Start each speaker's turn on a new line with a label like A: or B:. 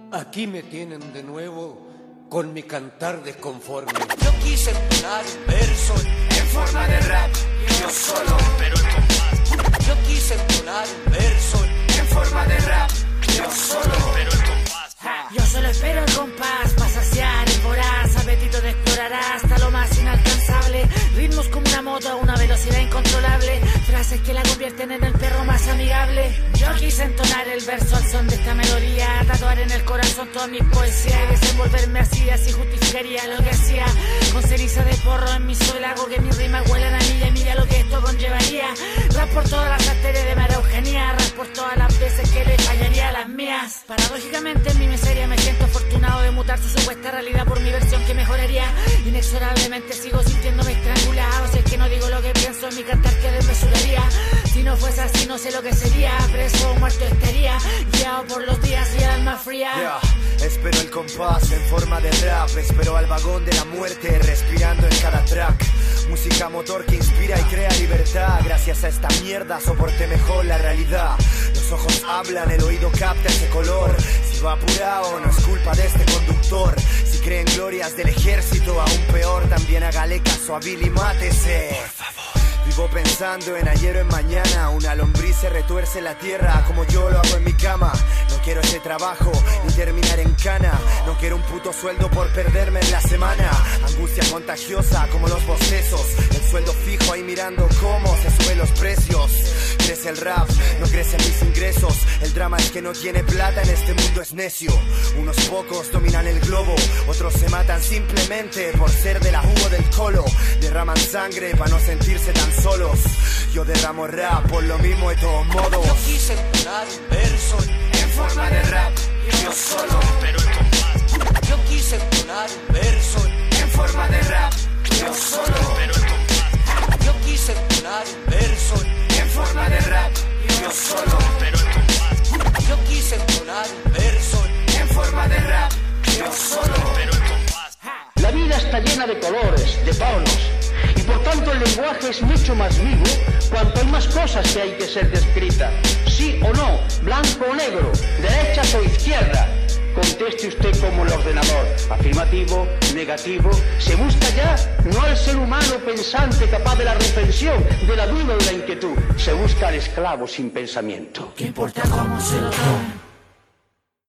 A: Aquí me tienen de nuevo con mi cantar desconforme. Yo quise entonar un verso
B: en forma de rap, yo solo, pero el compás.
A: Yo quise entonar un verso
B: en forma de rap, yo solo, pero el compás.
C: Yo solo espero el compás para saciar el voraz apetito de explorar hasta lo más inalcanzable. Ritmos como una moto a una velocidad incontrolable, frases que la convierten en el perro más amigable. Yo quise entonar el verso al son de esta melodía, tatuar en el corazón toda mi poesía y desenvolverme así justificaría lo que hacía. Con ceniza de porro en mi suela hago que mis rimas huelan a milla y milla lo que esto conllevaría. Rap por todas las arterias de María Eugenia, rap por todas las veces que le fallaría a las mías. Paradójicamente en mi miseria me siento afortunado de mutar su supuesta realidad por mi versión que mejoraría. Inexorablemente sigo sintiéndome estrangulado, si es que no digo lo que pienso en mi cantar que desmesuraría. Si no fuese así no sé lo que sería, preso o muerto estaría, guiado por los días y el alma fría.
B: Espero el compás en forma de rap, espero al vagón de la muerte respirando en cada track. Música motor que inspira y crea libertad. Gracias a esta mierda soporté mejor la realidad. Los ojos hablan, el oído capta ese color. Si va apurado no es culpa de este conductor. Si creen glorias del ejército, aún peor, también hágale caso a Billy, mátese. Por favor. Vivo pensando en ayer o en mañana. Una lombriz se retuerce la tierra como yo lo hago en mi cama. No quiero ese trabajo ni terminar en cana. No quiero un puto sueldo por perderme en la semana. Angustia contagiosa como los bostezos. El sueldo fijo ahí mirando cómo se suben los precios. Crece el rap, no crecen mis ingresos. El drama es que no tiene plata, en este mundo es necio. Unos pocos dominan el globo, otros se matan simplemente por ser de la jugo del colo. Derraman sangre para no sentirse tan solos. Yo derramo rap por lo mismo de todos modos.
A: Yo quise entonar un verso
B: en forma de rap, yo solo, pero el compás.
A: Yo quise entonar un verso
B: en forma de rap, yo solo, pero el compás.
A: Yo quise entonar un verso
B: en forma de rap, yo solo,
A: pero el compás. Yo quise entonar un verso
B: en forma de rap, yo solo, pero el compás.
D: La vida está llena de colores, de tonos, y por tanto el lenguaje es mucho más vivo cuanto hay más cosas que hay que ser descritas. Sí o no, blanco o negro, derecha o izquierda. Conteste usted como el ordenador, afirmativo, negativo. Se busca ya no al ser humano pensante capaz de la reflexión, de la duda o de la inquietud. Se busca al esclavo sin pensamiento.
C: ¿Qué importa cómo se lo tomen?